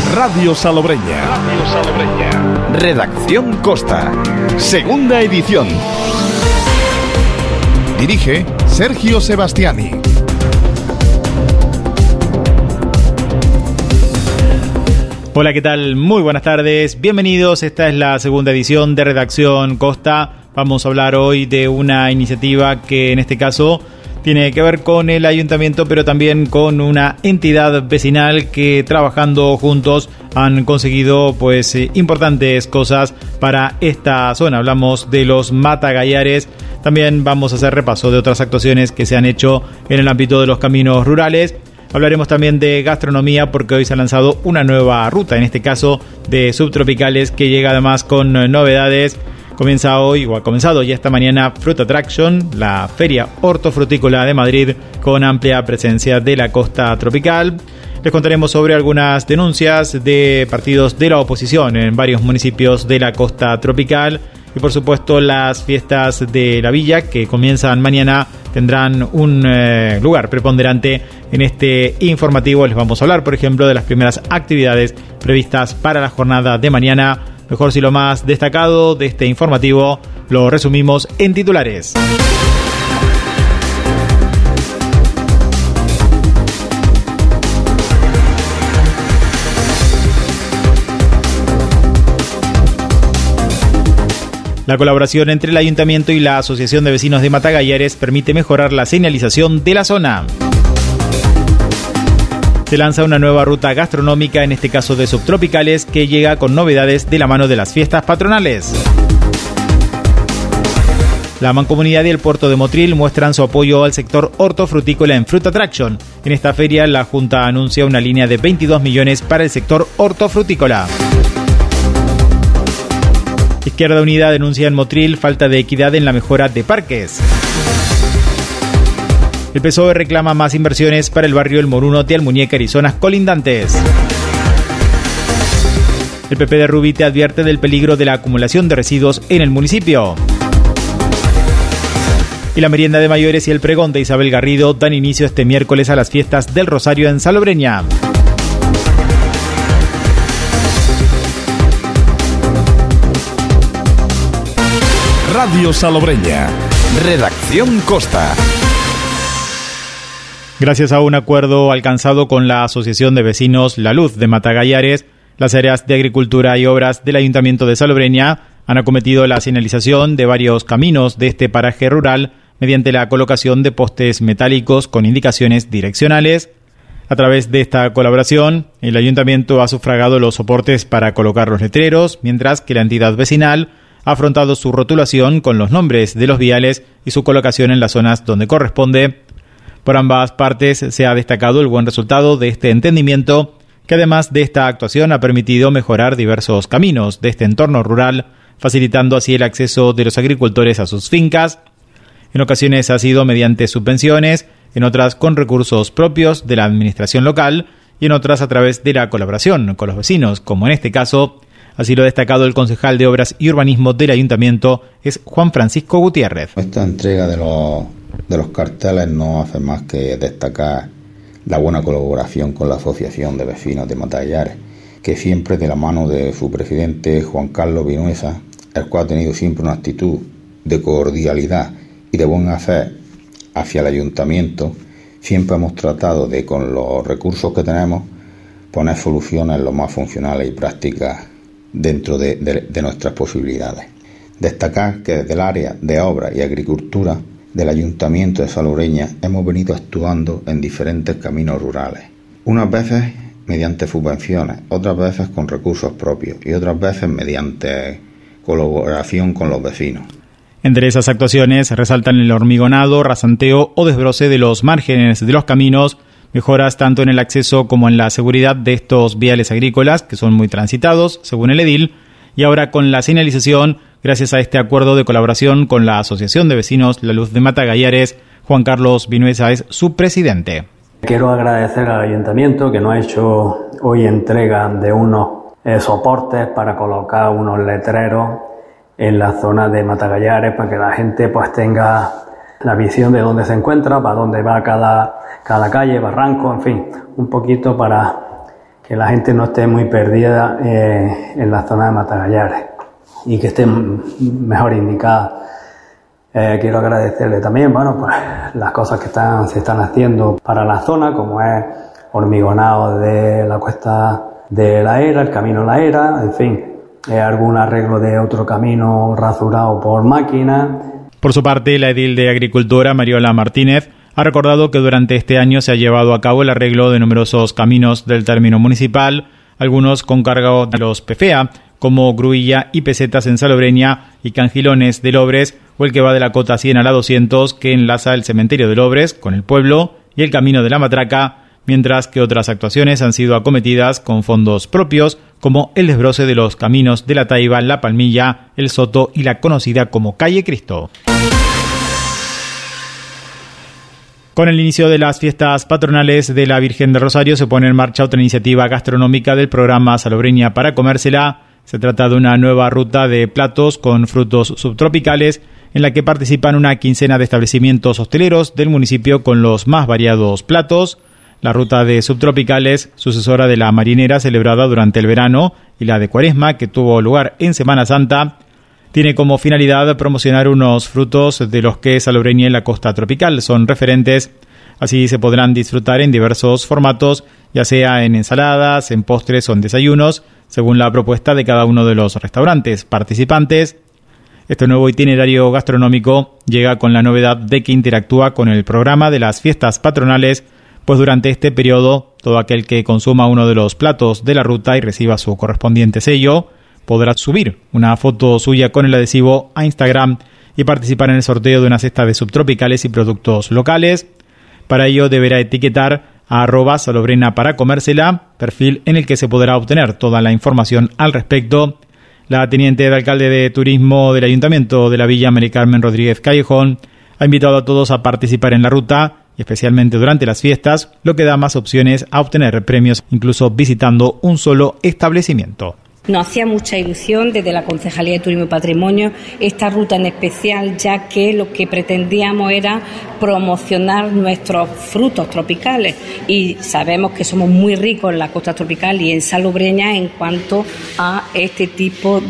Radio Salobreña. Redacción Costa. Segunda edición. Dirige Sergio Sebastiani. Hola, ¿qué tal? Muy buenas tardes. Bienvenidos. Esta es la segunda edición de Redacción Costa. Vamos a hablar hoy de una iniciativa que en este caso tiene que ver con el ayuntamiento, pero también con una entidad vecinal que trabajando juntos han conseguido importantes cosas para esta zona. Hablamos de los Matagallares. También vamos a hacer repaso de otras actuaciones que se han hecho en el ámbito de los caminos rurales. Hablaremos también de gastronomía porque hoy se ha lanzado una nueva ruta, en este caso de subtropicales, que llega además con novedades. Comienza hoy, o ha comenzado ya esta mañana, Fruit Attraction, la feria hortofrutícola de Madrid, con amplia presencia de la costa tropical. Les contaremos sobre algunas denuncias de partidos de la oposición en varios municipios de la costa tropical. Y por supuesto las fiestas de la villa, que comienzan mañana, tendrán un lugar preponderante en este informativo. Les vamos a hablar, por ejemplo, de las primeras actividades previstas para la jornada de mañana. Mejor si lo más destacado de este informativo lo resumimos en titulares. La colaboración entre el Ayuntamiento y la Asociación de Vecinos de Matagallares permite mejorar la señalización de la zona. Se lanza una nueva ruta gastronómica, en este caso de subtropicales, que llega con novedades de la mano de las fiestas patronales. La Mancomunidad y el Puerto de Motril muestran su apoyo al sector hortofrutícola en Fruit Attraction. En esta feria, la Junta anuncia una línea de 22 millones para el sector hortofrutícola. Izquierda Unida denuncia en Motril falta de equidad en la mejora de parques. El PSOE reclama más inversiones para el barrio El Morunote, Almuñécar y zonas colindantes. El PP de Rubite advierte del peligro de la acumulación de residuos en el municipio. Y la merienda de mayores y el pregón de Isabel Garrido dan inicio este miércoles a las fiestas del Rosario en Salobreña. Radio Salobreña. Redacción Costa. Gracias a un acuerdo alcanzado con la Asociación de Vecinos La Luz de Matagallares, las áreas de agricultura y obras del Ayuntamiento de Salobreña han acometido la señalización de varios caminos de este paraje rural mediante la colocación de postes metálicos con indicaciones direccionales. A través de esta colaboración, el Ayuntamiento ha sufragado los soportes para colocar los letreros, mientras que la entidad vecinal ha afrontado su rotulación con los nombres de los viales y su colocación en las zonas donde corresponde. Por ambas partes se ha destacado el buen resultado de este entendimiento, que además de esta actuación ha permitido mejorar diversos caminos de este entorno rural, facilitando así el acceso de los agricultores a sus fincas. En ocasiones ha sido mediante subvenciones, en otras con recursos propios de la administración local y en otras a través de la colaboración con los vecinos, como en este caso. Así lo ha destacado el concejal de Obras y Urbanismo del Ayuntamiento, es Juan Francisco Gutiérrez. Esta entrega de los carteles no hace más que destacar la buena colaboración con la Asociación de Vecinos de Matagallares, que siempre de la mano de su presidente Juan Carlos Vinuesa, el cual ha tenido siempre una actitud de cordialidad y de buen hacer hacia el Ayuntamiento, siempre hemos tratado de, con los recursos que tenemos, poner soluciones lo más funcionales y prácticas dentro de nuestras posibilidades. Destacar que desde el área de obra y agricultura del Ayuntamiento de Salobreña hemos venido actuando en diferentes caminos rurales, unas veces mediante subvenciones, otras veces con recursos propios y otras veces mediante colaboración con los vecinos. Entre esas actuaciones resaltan el hormigonado, rasanteo o desbroce de los márgenes de los caminos, mejoras tanto en el acceso como en la seguridad de estos viales agrícolas, que son muy transitados, según el edil, y ahora con la señalización, gracias a este acuerdo de colaboración con la Asociación de Vecinos La Luz de Matagallares, Juan Carlos Vinuesa es su presidente. Quiero agradecer al Ayuntamiento que nos ha hecho hoy entrega de unos soportes para colocar unos letreros en la zona de Matagallares para que la gente pues tenga la visión de dónde se encuentra, para dónde va cada calle, barranco, en fin, un poquito para que la gente no esté muy perdida en la zona de Matagallares y que esté mejor indicada. Quiero agradecerle también, pues las cosas que se están haciendo para la zona, como es hormigonado de la cuesta de la Era, el camino La Era, en fin, algún arreglo de otro camino rasurado por máquina. Por su parte, la edil de Agricultura, Mariola Martínez, ha recordado que durante este año se ha llevado a cabo el arreglo de numerosos caminos del término municipal, algunos con cargo de los PFEA, como Gruilla y Pesetas en Salobreña y Cangilones de Lobres, o el que va de la cota 100 a la 200, que enlaza el cementerio de Lobres con el pueblo y el camino de la Matraca, mientras que otras actuaciones han sido acometidas con fondos propios, como el desbroce de los caminos de La Taiba, La Palmilla, El Soto y la conocida como Calle Cristo. Con el inicio de las fiestas patronales de la Virgen de Rosario se pone en marcha otra iniciativa gastronómica del programa Salobreña para comérsela. Se trata de una nueva ruta de platos con frutos subtropicales en la que participan una quincena de establecimientos hosteleros del municipio con los más variados platos. La ruta de subtropicales, sucesora de la marinera celebrada durante el verano, y la de Cuaresma, que tuvo lugar en Semana Santa, tiene como finalidad promocionar unos frutos de los que Salobreña y la costa tropical son referentes. Así se podrán disfrutar en diversos formatos, ya sea en ensaladas, en postres o en desayunos, según la propuesta de cada uno de los restaurantes participantes. Este nuevo itinerario gastronómico llega con la novedad de que interactúa con el programa de las fiestas patronales, pues durante este periodo todo aquel que consuma uno de los platos de la ruta y reciba su correspondiente sello podrá subir una foto suya con el adhesivo a Instagram y participar en el sorteo de una cesta de subtropicales y productos locales. Para ello deberá etiquetar a @Salobrena para comérsela, perfil en el que se podrá obtener toda la información al respecto. La teniente de alcalde de turismo del Ayuntamiento de la Villa, Mari Carmen Rodríguez Callejón, ha invitado a todos a participar en la ruta, y especialmente durante las fiestas, lo que da más opciones a obtener premios, incluso visitando un solo establecimiento. Nos hacía mucha ilusión desde la Concejalía de Turismo y Patrimonio esta ruta en especial, ya que lo que pretendíamos era promocionar nuestros frutos tropicales y sabemos que somos muy ricos en la costa tropical y en Salobreña en cuanto a este tipo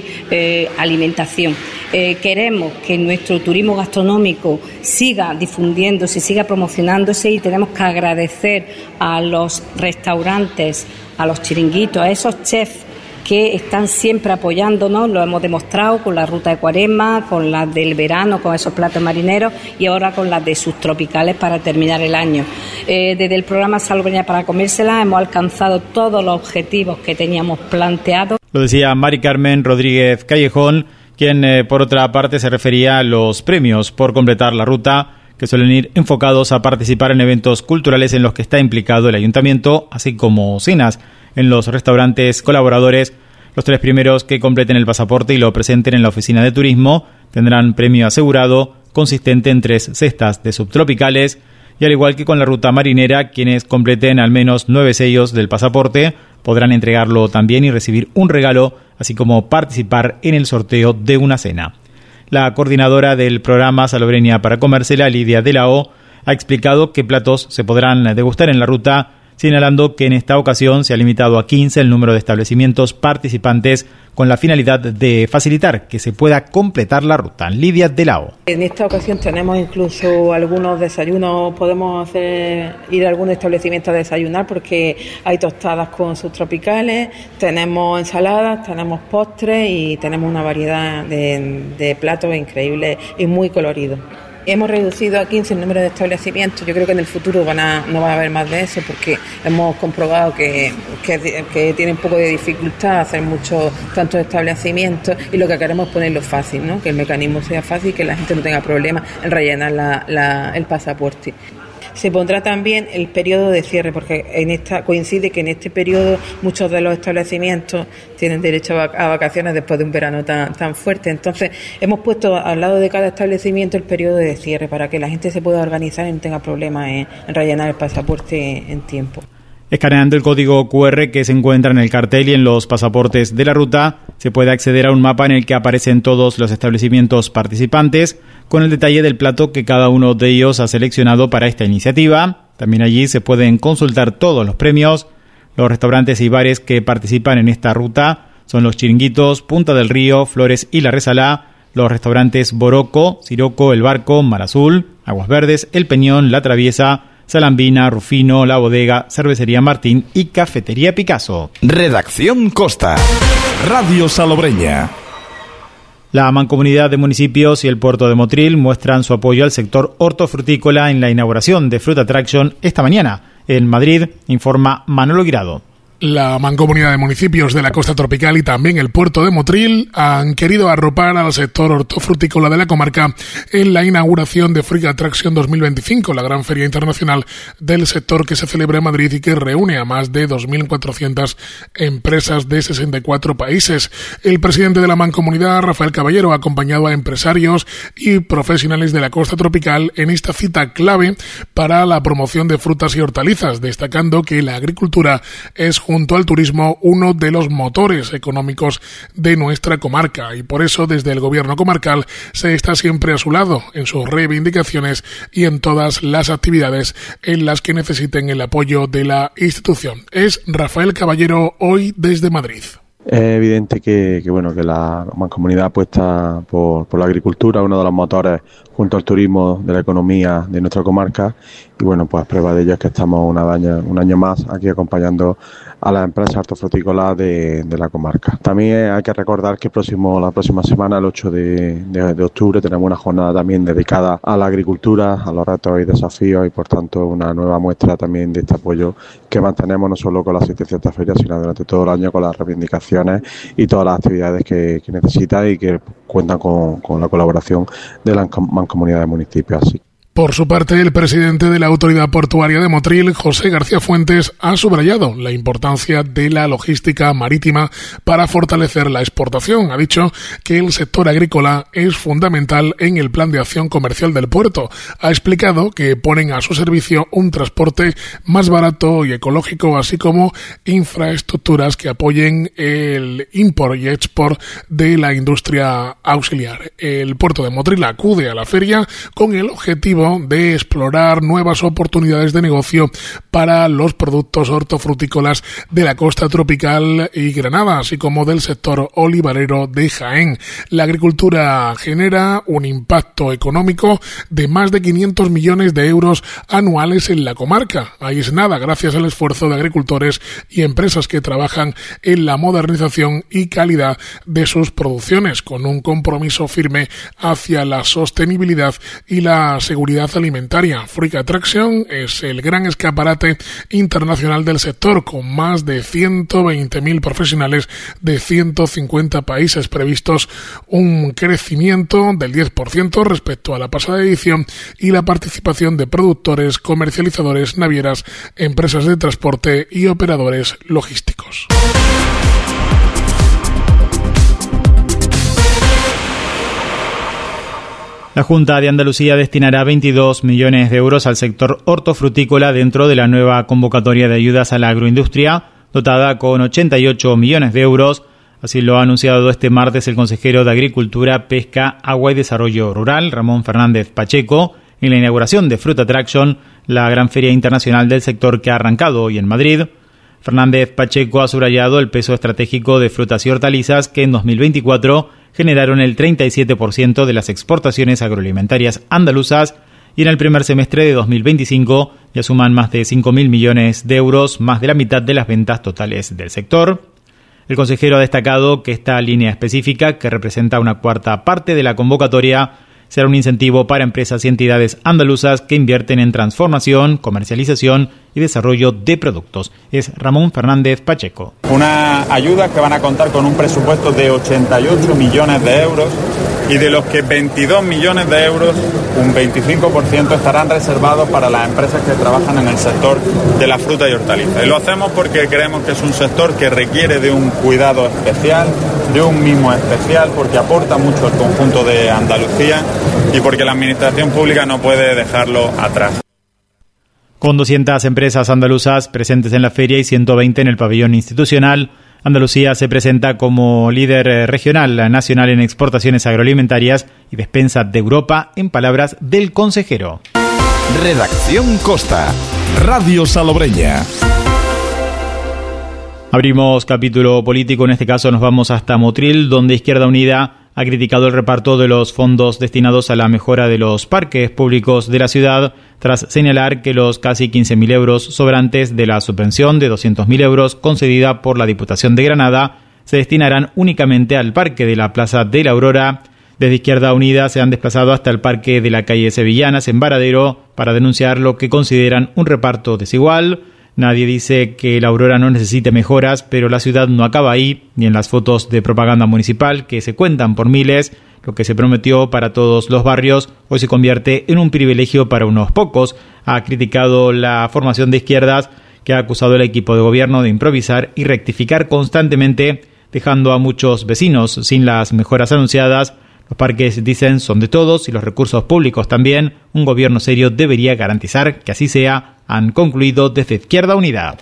de alimentación. Queremos que nuestro turismo gastronómico siga difundiéndose, siga promocionándose y tenemos que agradecer a los restaurantes, a los chiringuitos, a esos chefs que están siempre apoyándonos, lo hemos demostrado con la ruta de Cuaresma, con las del verano, con esos platos marineros y ahora con las de subtropicales para terminar el año. Desde el programa Salobreña para comérsela hemos alcanzado todos los objetivos que teníamos planteados. Lo decía Mari Carmen Rodríguez Callejón, quien por otra parte se refería a los premios por completar la ruta, que suelen ir enfocados a participar en eventos culturales en los que está implicado el ayuntamiento, así como cenas en los restaurantes colaboradores. Los 3 primeros que completen el pasaporte y lo presenten en la oficina de turismo tendrán premio asegurado consistente en 3 cestas de subtropicales, y al igual que con la ruta marinera, quienes completen al menos 9 sellos del pasaporte podrán entregarlo también y recibir un regalo, así como participar en el sorteo de una cena. La coordinadora del programa Salobreña para comérsela, Lidia de la O, ha explicado qué platos se podrán degustar en la ruta, señalando que en esta ocasión se ha limitado a 15 el número de establecimientos participantes con la finalidad de facilitar que se pueda completar la ruta. Lidia de la O. En esta ocasión tenemos incluso algunos desayunos, podemos ir a algún establecimiento a desayunar porque hay tostadas con subtropicales, tenemos ensaladas, tenemos postres y tenemos una variedad de platos increíbles y muy coloridos. Hemos reducido a 15 el número de establecimientos. Yo creo que en el futuro no va a haber más de eso porque hemos comprobado que tiene un poco de dificultad hacer tantos establecimientos y lo que queremos es ponerlo fácil, ¿no? Que el mecanismo sea fácil y que la gente no tenga problemas en rellenar el pasaporte. Se pondrá también el periodo de cierre, porque coincide que en este periodo muchos de los establecimientos tienen derecho a vacaciones después de un verano tan fuerte. Entonces, hemos puesto al lado de cada establecimiento el periodo de cierre para que la gente se pueda organizar y no tenga problemas en rellenar el pasaporte en tiempo. Escaneando el código QR que se encuentra en el cartel y en los pasaportes de la ruta, se puede acceder a un mapa en el que aparecen todos los establecimientos participantes, con el detalle del plato que cada uno de ellos ha seleccionado para esta iniciativa. También allí se pueden consultar todos los premios. Los restaurantes y bares que participan en esta ruta son los Chiringuitos, Punta del Río, Flores y La Resalá, los restaurantes Boroco, Siroco, El Barco, Mar Azul, Aguas Verdes, El Peñón, La Traviesa, Salambina, Rufino, La Bodega, Cervecería Martín y Cafetería Picasso. Redacción Costa. Radio Salobreña. La Mancomunidad de Municipios y el Puerto de Motril muestran su apoyo al sector hortofrutícola en la inauguración de Fruit Attraction esta mañana. En Madrid, informa Manolo Guirado. La Mancomunidad de Municipios de la Costa Tropical y también el Puerto de Motril han querido arropar al sector hortofrutícola de la comarca en la inauguración de Fruit Attraction 2025, la gran feria internacional del sector que se celebra en Madrid y que reúne a más de 2.400 empresas de 64 países. El presidente de la Mancomunidad, Rafael Caballero, ha acompañado a empresarios y profesionales de la Costa Tropical en esta cita clave para la promoción de frutas y hortalizas, destacando que la agricultura es, junto al turismo, uno de los motores económicos de nuestra comarca y por eso desde el gobierno comarcal se está siempre a su lado en sus reivindicaciones y en todas las actividades en las que necesiten el apoyo de la institución. Es Rafael Caballero hoy desde Madrid. Es evidente que la Mancomunidad apuesta por la agricultura, uno de los motores junto al turismo de la economía de nuestra comarca y pues prueba de ello es que estamos un año más aquí acompañando a las empresas hortofrutícolas de la comarca. También hay que recordar que la próxima semana, el 8 de octubre, tenemos una jornada también dedicada a la agricultura, a los retos y desafíos y por tanto una nueva muestra también de este apoyo que mantenemos no solo con la asistencia a esta feria, sino durante todo el año con las reivindicaciones y todas las actividades que necesita y que cuentan con la colaboración de la Mancomunidad de Municipios. Así. Por su parte, el presidente de la Autoridad Portuaria de Motril, José García Fuentes, ha subrayado la importancia de la logística marítima para fortalecer la exportación. Ha dicho que el sector agrícola es fundamental en el plan de acción comercial del puerto. Ha explicado que ponen a su servicio un transporte más barato y ecológico, así como infraestructuras que apoyen el import y export de la industria auxiliar. El puerto de Motril acude a la feria con el objetivo de explorar nuevas oportunidades de negocio para los productos hortofrutícolas de la costa tropical y Granada, así como del sector olivarero de Jaén. La agricultura genera un impacto económico de más de 500 millones de euros anuales en la comarca. Ahí es nada, gracias al esfuerzo de agricultores y empresas que trabajan en la modernización y calidad de sus producciones, con un compromiso firme hacia la sostenibilidad y la seguridad alimentaria. Fruit Attraction es el gran escaparate internacional del sector, con más de 120.000 profesionales de 150 países previstos, un crecimiento del 10% respecto a la pasada edición y la participación de productores, comercializadores, navieras, empresas de transporte y operadores logísticos. La Junta de Andalucía destinará 22 millones de euros al sector hortofrutícola dentro de la nueva convocatoria de ayudas a la agroindustria, dotada con 88 millones de euros. Así lo ha anunciado este martes el consejero de Agricultura, Pesca, Agua y Desarrollo Rural, Ramón Fernández Pacheco, en la inauguración de Fruit Attraction, la gran feria internacional del sector que ha arrancado hoy en Madrid. Fernández Pacheco ha subrayado el peso estratégico de frutas y hortalizas que en 2024 generaron el 37% de las exportaciones agroalimentarias andaluzas y en el primer semestre de 2025 ya suman más de 5.000 millones de euros, más de la mitad de las ventas totales del sector. El consejero ha destacado que esta línea específica, que representa una cuarta parte de la convocatoria, será un incentivo para empresas y entidades andaluzas que invierten en transformación, comercialización y desarrollo de productos. Es Ramón Fernández Pacheco. Unas ayudas que van a contar con un presupuesto de 88 millones de euros y de los que 22 millones de euros, un 25%, estarán reservados para las empresas que trabajan en el sector de la fruta y hortaliza. Y lo hacemos porque creemos que es un sector que requiere de un cuidado especial, de un mimo especial, porque aporta mucho al conjunto de Andalucía y porque la administración pública no puede dejarlo atrás. Con 200 empresas andaluzas presentes en la feria y 120 en el pabellón institucional, Andalucía se presenta como líder regional nacional en exportaciones agroalimentarias y despensa de Europa, en palabras del consejero. Redacción Costa, Radio Salobreña. Abrimos capítulo político, en este caso nos vamos hasta Motril, donde Izquierda Unida ha criticado el reparto de los fondos destinados a la mejora de los parques públicos de la ciudad, tras señalar que los casi 15.000 euros sobrantes de la subvención de 200.000 euros concedida por la Diputación de Granada se destinarán únicamente al parque de la Plaza de la Aurora. Desde Izquierda Unida se han desplazado hasta el parque de la calle Sevillanas, en Varadero, para denunciar lo que consideran un reparto desigual. Nadie dice que la Aurora no necesite mejoras, pero la ciudad no acaba ahí, ni en las fotos de propaganda municipal, que se cuentan por miles. Lo que se prometió para todos los barrios hoy se convierte en un privilegio para unos pocos. Ha criticado la formación de izquierdas, que ha acusado al equipo de gobierno de improvisar y rectificar constantemente, dejando a muchos vecinos sin las mejoras anunciadas. Los parques, dicen, son de todos y los recursos públicos también. Un gobierno serio debería garantizar que así sea, han concluido desde Izquierda Unida.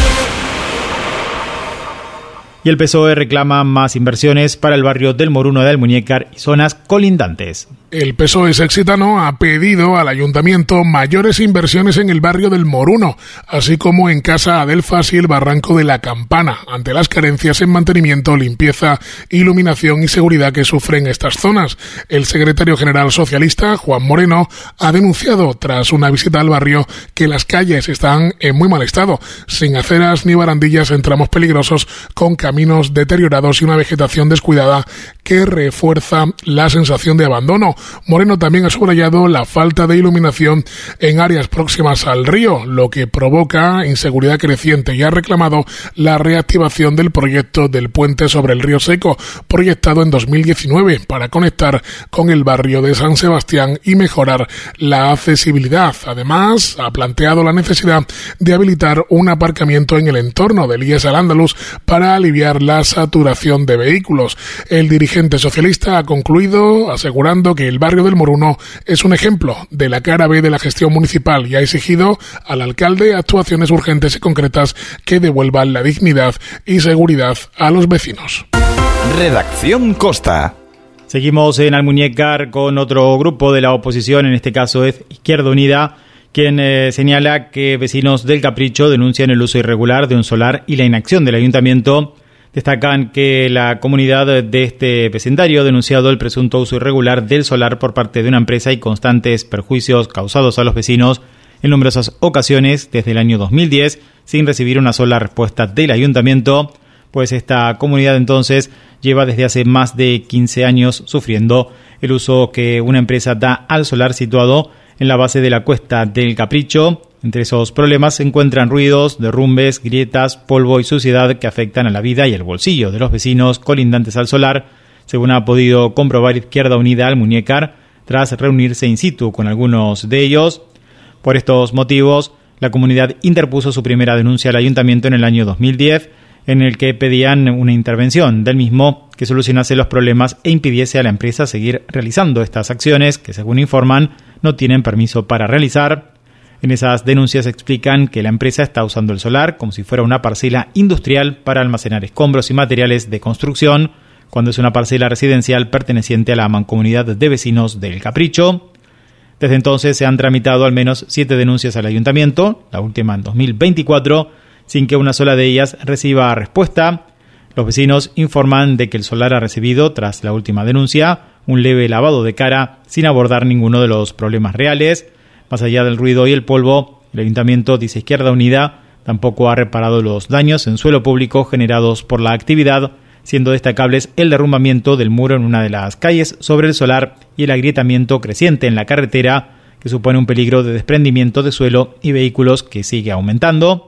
Y el PSOE reclama más inversiones para el barrio del Moruno de Almuñécar y zonas colindantes. El PSOE sexitano ha pedido al ayuntamiento mayores inversiones en el barrio del Moruno, así como en Casa Adelfas y el Barranco de la Campana, ante las carencias en mantenimiento, limpieza, iluminación y seguridad que sufren estas zonas. El secretario general socialista, Juan Moreno, ha denunciado tras una visita al barrio que las calles están en muy mal estado, sin aceras ni barandillas en tramos peligrosos, con caminos deteriorados y una vegetación descuidada que refuerza la sensación de abandono. Moreno también ha subrayado la falta de iluminación en áreas próximas al río, lo que provoca inseguridad creciente, y ha reclamado la reactivación del proyecto del puente sobre el río Seco, proyectado en 2019 para conectar con el barrio de San Sebastián y mejorar la accesibilidad. Además, ha planteado la necesidad de habilitar un aparcamiento en el entorno del IES Al-Ándalus para aliviar la saturación de vehículos. El dirigente socialista ha concluido asegurando que el barrio del Moruno es un ejemplo de la cara B de la gestión municipal y ha exigido al alcalde actuaciones urgentes y concretas que devuelvan la dignidad y seguridad a los vecinos. Redacción Costa. Seguimos en Almuñécar con otro grupo de la oposición, en este caso es Izquierda Unida, quien señala que vecinos del Capricho denuncian el uso irregular de un solar y la inacción del ayuntamiento. Destacan que la comunidad de este vecindario ha denunciado el presunto uso irregular del solar por parte de una empresa y constantes perjuicios causados a los vecinos en numerosas ocasiones desde el año 2010, sin recibir una sola respuesta del ayuntamiento, pues esta comunidad entonces lleva desde hace más de 15 años sufriendo el uso que una empresa da al solar situado en la base de la cuesta del Capricho. Entre esos problemas se encuentran ruidos, derrumbes, grietas, polvo y suciedad que afectan a la vida y el bolsillo de los vecinos colindantes al solar, según ha podido comprobar Izquierda Unida Almuñécar tras reunirse in situ con algunos de ellos. Por estos motivos, la comunidad interpuso su primera denuncia al ayuntamiento en el año 2010, en el que pedían una intervención del mismo que solucionase los problemas e impidiese a la empresa seguir realizando estas acciones que, según informan, no tienen permiso para realizar. En esas denuncias explican que la empresa está usando el solar como si fuera una parcela industrial para almacenar escombros y materiales de construcción, cuando es una parcela residencial perteneciente a la mancomunidad de vecinos del Capricho. Desde entonces se han tramitado al menos 7 denuncias al ayuntamiento, la última en 2024, sin que una sola de ellas reciba respuesta. Los vecinos informan de que el solar ha recibido, tras la última denuncia, un leve lavado de cara sin abordar ninguno de los problemas reales. Más allá del ruido y el polvo, el ayuntamiento, dice Izquierda Unida, tampoco ha reparado los daños en suelo público generados por la actividad, siendo destacables el derrumbamiento del muro en una de las calles sobre el solar y el agrietamiento creciente en la carretera, que supone un peligro de desprendimiento de suelo y vehículos que sigue aumentando.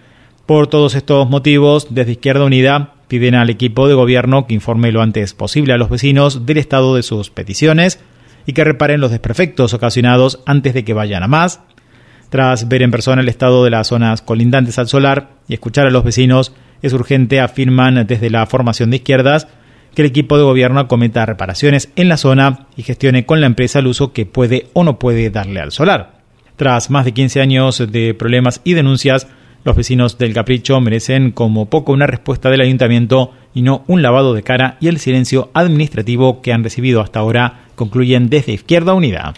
Por todos estos motivos, desde Izquierda Unida piden al equipo de gobierno que informe lo antes posible a los vecinos del estado de sus peticiones y que reparen los desperfectos ocasionados antes de que vayan a más. Tras ver en persona el estado de las zonas colindantes al solar y escuchar a los vecinos, es urgente, afirman desde la formación de izquierdas, que el equipo de gobierno acometa reparaciones en la zona y gestione con la empresa el uso que puede o no puede darle al solar. Tras más de 15 años de problemas y denuncias, los vecinos del Capricho merecen como poco una respuesta del ayuntamiento y no un lavado de cara y el silencio administrativo que han recibido hasta ahora, concluyen desde Izquierda Unida.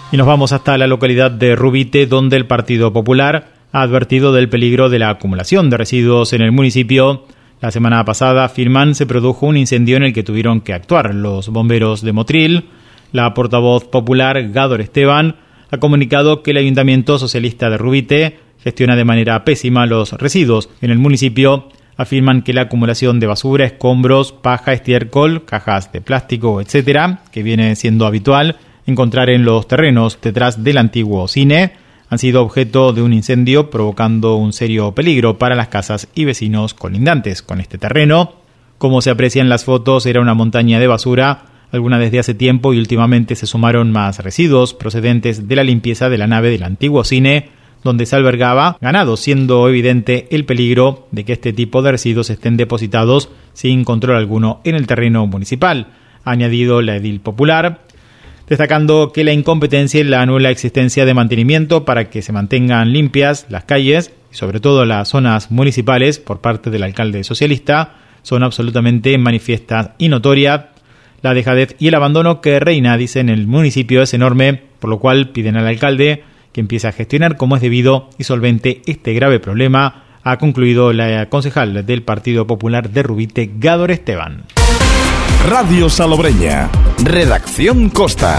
Y nos vamos hasta la localidad de Rubite, donde el Partido Popular ha advertido del peligro de la acumulación de residuos en el municipio. La semana pasada, afirman, se produjo un incendio en el que tuvieron que actuar los bomberos de Motril. La portavoz popular, Gádor Esteban, ha comunicado que el Ayuntamiento Socialista de Rubite gestiona de manera pésima los residuos en el municipio. Afirman que la acumulación de basura, escombros, paja, estiércol, cajas de plástico, etcétera, que viene siendo habitual encontrar en los terrenos detrás del antiguo cine, han sido objeto de un incendio, provocando un serio peligro para las casas y vecinos colindantes con este terreno. Como se aprecia en las fotos, era una montaña de basura, alguna desde hace tiempo, y últimamente se sumaron más residuos procedentes de la limpieza de la nave del antiguo cine, donde se albergaba ganado, siendo evidente el peligro de que este tipo de residuos estén depositados sin control alguno en el terreno municipal, ha añadido la edil popular, destacando que la incompetencia y la nula existencia de mantenimiento para que se mantengan limpias las calles y sobre todo las zonas municipales por parte del alcalde socialista son absolutamente manifiestas y notorias. La dejadez y el abandono que reina, dice, en el municipio es enorme, por lo cual piden al alcalde que empiece a gestionar como es debido y solvente este grave problema, ha concluido la concejal del Partido Popular de Rubite, Gádor Esteban. Radio Salobreña. Redacción Costa.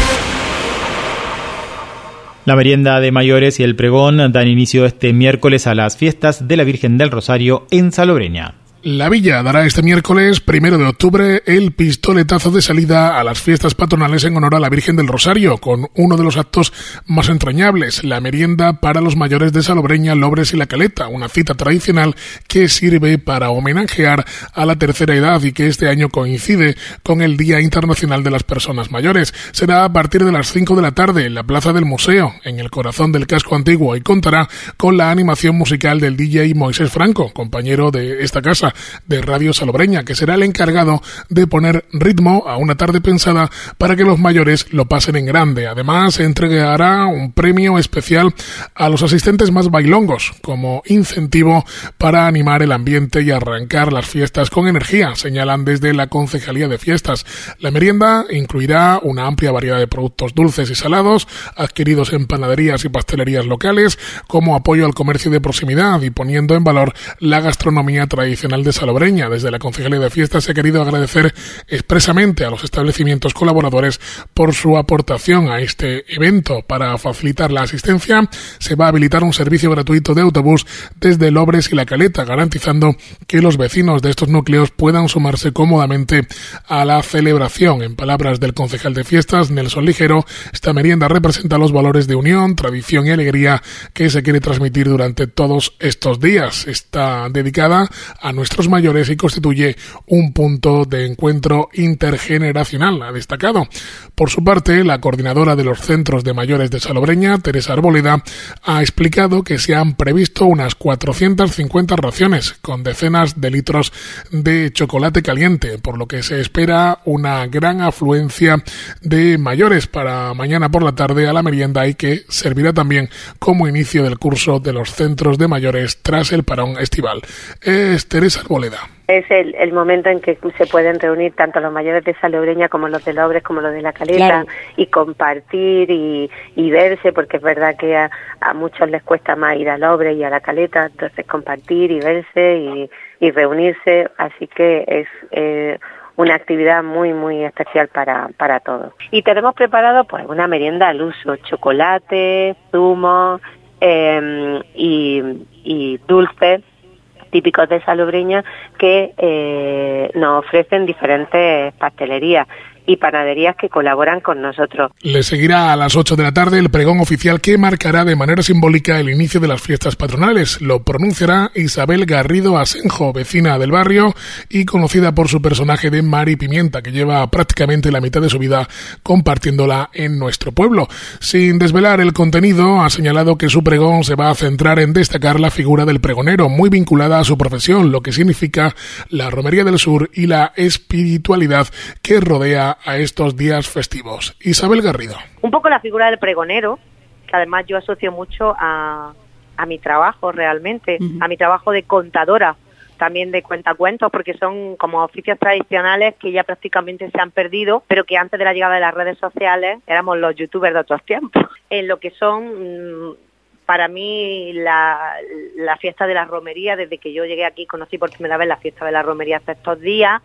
La merienda de mayores y el pregón dan inicio este miércoles a las fiestas de la Virgen del Rosario en Salobreña. La Villa dará este miércoles 1 de octubre el pistoletazo de salida a las fiestas patronales en honor a la Virgen del Rosario, con uno de los actos más entrañables, la merienda para los mayores de Salobreña, Lobres y La Caleta, una cita tradicional que sirve para homenajear a la tercera edad y que este año coincide con el Día Internacional de las Personas Mayores. Será a partir de las 5 de la tarde en la Plaza del Museo, en el corazón del casco antiguo, y contará con la animación musical del DJ Moisés Franco, compañero de esta casa, de Radio Salobreña, que será el encargado de poner ritmo a una tarde pensada para que los mayores lo pasen en grande. Además, se entregará un premio especial a los asistentes más bailongos, como incentivo para animar el ambiente y arrancar las fiestas con energía, señalan desde la Concejalía de Fiestas. La merienda incluirá una amplia variedad de productos dulces y salados, adquiridos en panaderías y pastelerías locales, como apoyo al comercio de proximidad y poniendo en valor la gastronomía tradicional de Salobreña. Desde la Concejalía de Fiestas se ha querido agradecer expresamente a los establecimientos colaboradores por su aportación a este evento. Para facilitar la asistencia, se va a habilitar un servicio gratuito de autobús desde Lobres y La Caleta, garantizando que los vecinos de estos núcleos puedan sumarse cómodamente a la celebración. En palabras del concejal de Fiestas, Nelson Ligero, esta merienda representa los valores de unión, tradición y alegría que se quiere transmitir durante todos estos días. Está dedicada a nuestros mayores y constituye un punto de encuentro intergeneracional, ha destacado. Por su parte, la coordinadora de los centros de mayores de Salobreña, Teresa Arboleda, ha explicado que se han previsto unas 450 raciones con decenas de litros de chocolate caliente, por lo que se espera una gran afluencia de mayores para mañana por la tarde a la merienda y que servirá también como inicio del curso de los centros de mayores tras el parón estival. Es Teresa Arboleda. Es el momento en que se pueden reunir tanto los mayores de Salobreña como los de Lobres como los de La Caleta, claro, y compartir y verse, porque es verdad que a muchos les cuesta más ir a Lobres y a La Caleta, entonces compartir y verse y reunirse, así que es una actividad muy muy especial para todos. Y tenemos preparado pues una merienda al uso, chocolate, zumo y dulces típicos de Salobreña que nos ofrecen diferentes pastelerías y panaderías que colaboran con nosotros. Le seguirá a las 8 de la tarde el pregón oficial que marcará de manera simbólica el inicio de las fiestas patronales. Lo pronunciará Isabel Garrido Asenjo, vecina del barrio y conocida por su personaje de Mari Pimienta, que lleva prácticamente la mitad de su vida compartiéndola en nuestro pueblo. Sin desvelar el contenido, ha señalado que su pregón se va a centrar en destacar la figura del pregonero, muy vinculada a su profesión, lo que significa la romería del sur y la espiritualidad que rodea a estos días festivos. Isabel Garrido. Un poco la figura del pregonero, que además yo asocio mucho a mi trabajo realmente, a mi trabajo de contadora, también de cuentacuentos, porque son como oficios tradicionales que ya prácticamente se han perdido, pero que antes de la llegada de las redes sociales éramos los youtubers de otros tiempos. En lo que son, para mí, la fiesta de la romería, desde que yo llegué aquí conocí por primera vez la fiesta de la romería hace estos días,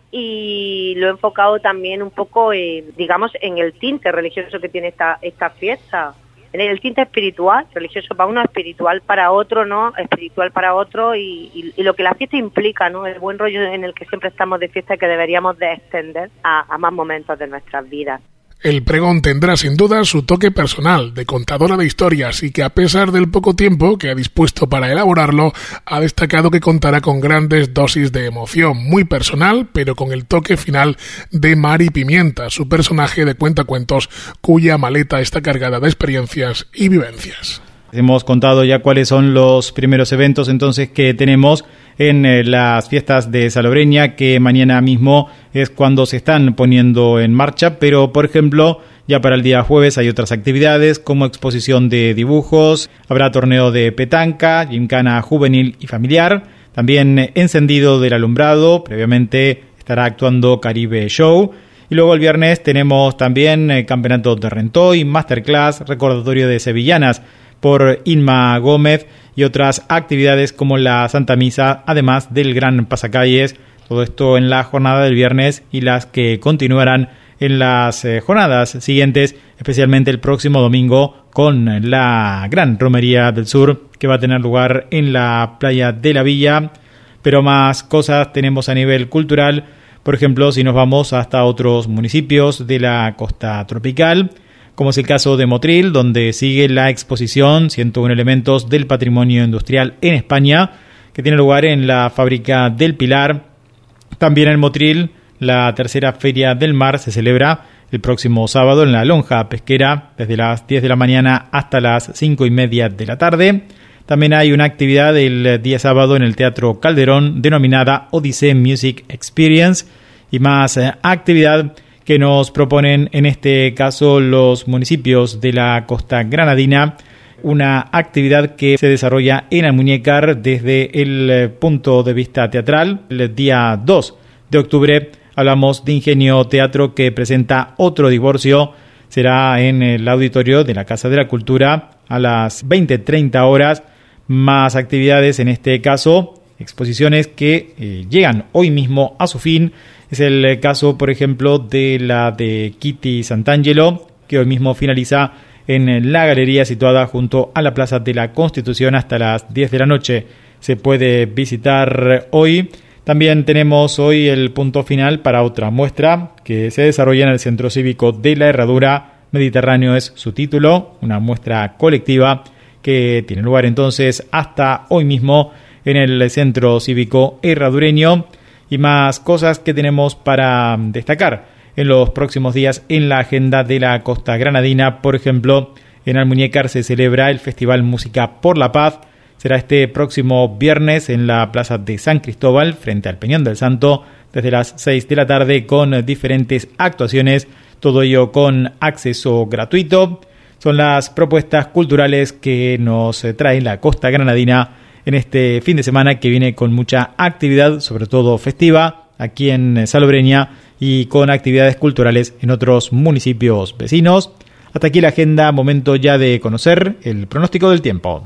y lo he enfocado también un poco, digamos, en el tinte religioso que tiene esta fiesta. En el tinte espiritual, religioso para uno, espiritual para otro, ¿no? Espiritual para otro, y lo que la fiesta implica, ¿no? El buen rollo en el que siempre estamos de fiesta, que deberíamos de extender a más momentos de nuestras vidas. El pregón tendrá sin duda su toque personal, de contadora de historias, y que a pesar del poco tiempo que ha dispuesto para elaborarlo, ha destacado que contará con grandes dosis de emoción, muy personal, pero con el toque final de Mari Pimienta, su personaje de cuentacuentos, cuya maleta está cargada de experiencias y vivencias. Hemos contado ya cuáles son los primeros eventos entonces que tenemos en las fiestas de Salobreña, que mañana mismo es cuando se están poniendo en marcha, pero por ejemplo ya para el día jueves hay otras actividades como exposición de dibujos, habrá torneo de petanca, gincana juvenil y familiar, también encendido del alumbrado, previamente estará actuando Caribe Show. Y luego el viernes tenemos también campeonato de Rentoy, masterclass, recordatorio de sevillanas por Inma Gómez y otras actividades como la Santa Misa, además del gran pasacalles. Todo esto en la jornada del viernes y las que continuarán en las jornadas siguientes, especialmente el próximo domingo con la gran romería del sur que va a tener lugar en la playa de la Villa. Pero más cosas tenemos a nivel cultural, por ejemplo, si nos vamos hasta otros municipios de la costa tropical, como es el caso de Motril, donde sigue la exposición 101 elementos del patrimonio industrial en España, que tiene lugar en la fábrica del Pilar. También en Motril, la tercera Feria del Mar se celebra el próximo sábado en la lonja pesquera, desde las 10 de la mañana hasta las 5:30 de la tarde. También hay una actividad el día sábado en el Teatro Calderón, denominada Odyssey Music Experience, y más actividad que nos proponen en este caso los municipios de la costa granadina, una actividad que se desarrolla en Almuñécar desde el punto de vista teatral. El día 2 de octubre hablamos de Ingenio Teatro, que presenta Otro Divorcio. Será en el auditorio de la Casa de la Cultura a las 20:30 horas. Más actividades, en este caso exposiciones que llegan hoy mismo a su fin. Es el caso, por ejemplo, de la de Kitty Santangelo, que hoy mismo finaliza en la galería situada junto a la Plaza de la Constitución hasta las 10 de la noche. Se puede visitar hoy. También tenemos hoy el punto final para otra muestra que se desarrolla en el Centro Cívico de la Herradura. Mediterráneo es su título, una muestra colectiva que tiene lugar entonces hasta hoy mismo en el Centro Cívico Herradureño. Y más cosas que tenemos para destacar en los próximos días en la agenda de la costa granadina. Por ejemplo, en Almuñécar se celebra el Festival Música por la Paz. Será este próximo viernes en la Plaza de San Cristóbal, frente al Peñón del Santo, desde las 6 de la tarde, con diferentes actuaciones, todo ello con acceso gratuito. Son las propuestas culturales que nos trae la costa granadina en este fin de semana, que viene con mucha actividad, sobre todo festiva, aquí en Salobreña, y con actividades culturales en otros municipios vecinos. Hasta aquí la agenda, momento ya de conocer el pronóstico del tiempo.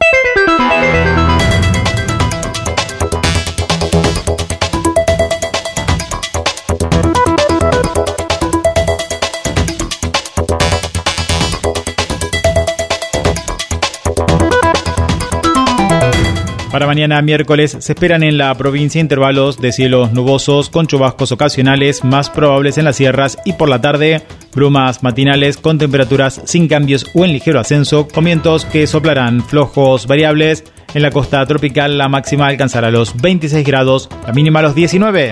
Para mañana miércoles se esperan en la provincia intervalos de cielos nubosos con chubascos ocasionales más probables en las sierras, y por la tarde brumas matinales con temperaturas sin cambios o en ligero ascenso, con vientos que soplarán flojos variables. En la costa tropical la máxima alcanzará los 26 grados, la mínima los 19.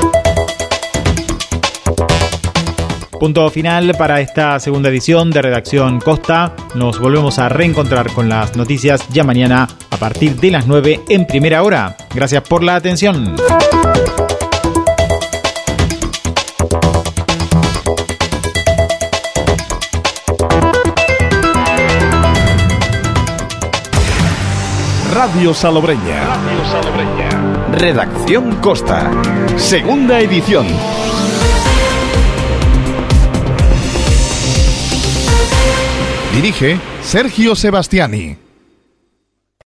Punto final para esta segunda edición de Redacción Costa. Nos volvemos a reencontrar con las noticias ya mañana a partir de las 9 en primera hora. Gracias por la atención. Radio Salobreña. Redacción Costa. Segunda edición. Dirige Sergio Sebastiani.